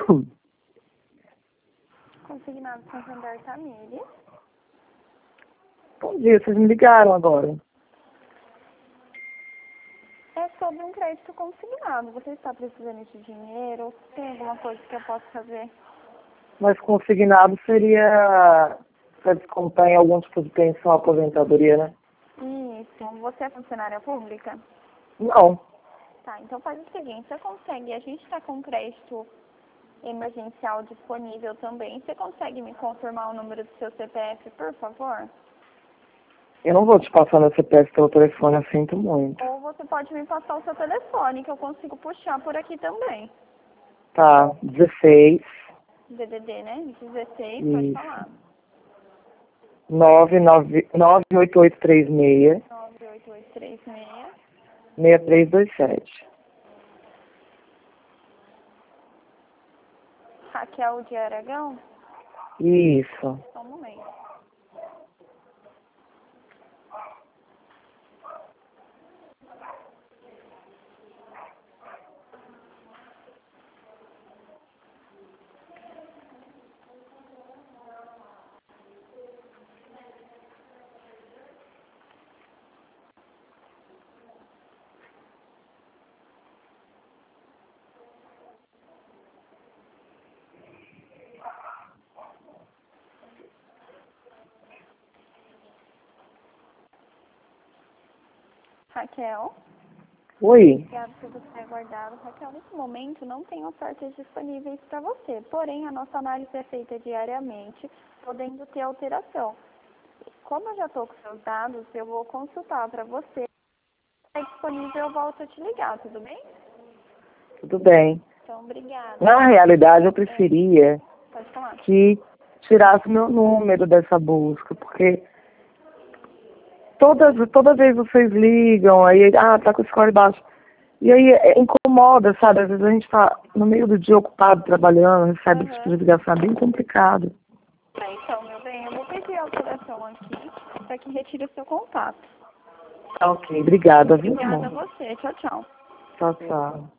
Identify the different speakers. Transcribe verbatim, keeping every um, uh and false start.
Speaker 1: Consignado Santander Tamires.
Speaker 2: Bom dia, vocês me ligaram agora.
Speaker 1: É sobre um crédito consignado. Você está precisando de dinheiro? Tem alguma coisa que eu possa fazer?
Speaker 2: Mas consignado seria para descontar em algum tipo de pensão, aposentadoria, né?
Speaker 1: Isso. Você é funcionária pública?
Speaker 2: Não.
Speaker 1: Tá, então faz o seguinte, você consegue, a gente está com um crédito emergencial disponível também. Você consegue me confirmar o número do seu C P F, por favor?
Speaker 2: Eu não vou te passar meu C P F pelo telefone, eu sinto muito.
Speaker 1: Ou você pode me passar o seu telefone, que eu consigo puxar por aqui também.
Speaker 2: Tá, dezesseis.
Speaker 1: D D D, né? dezesseis, pode
Speaker 2: Isso.
Speaker 1: falar.
Speaker 2: nove nove nove oito oito três seis
Speaker 1: nove oito oito três seis.
Speaker 2: seis três dois sete.
Speaker 1: Raquel de Aragão?
Speaker 2: Isso.
Speaker 1: Só um momento. Raquel?
Speaker 2: Oi.
Speaker 1: Obrigada por você ter aguardado. Raquel, nesse momento não tem ofertas disponíveis para você, porém a nossa análise é feita diariamente, podendo ter alteração. Como eu já estou com seus dados, eu vou consultar para você. Se é disponível, eu volto a te ligar, tudo bem?
Speaker 2: Tudo bem.
Speaker 1: Então, obrigada.
Speaker 2: Na realidade, eu preferia
Speaker 1: Pode falar.
Speaker 2: que tirasse meu número dessa busca, porque toda, toda vez vocês ligam, aí, ah, tá com o score baixo. E aí é, incomoda, sabe? Às vezes a gente tá no meio do dia ocupado, trabalhando, recebe esse tipo de ligação, é bem complicado.
Speaker 1: É, então, meu bem, eu vou pedir a alteração aqui para que retire o seu contato.
Speaker 2: Tá ok, obrigada, viu,
Speaker 1: Obrigada a
Speaker 2: amor?
Speaker 1: você. Tchau, tchau.
Speaker 2: Tchau, tchau.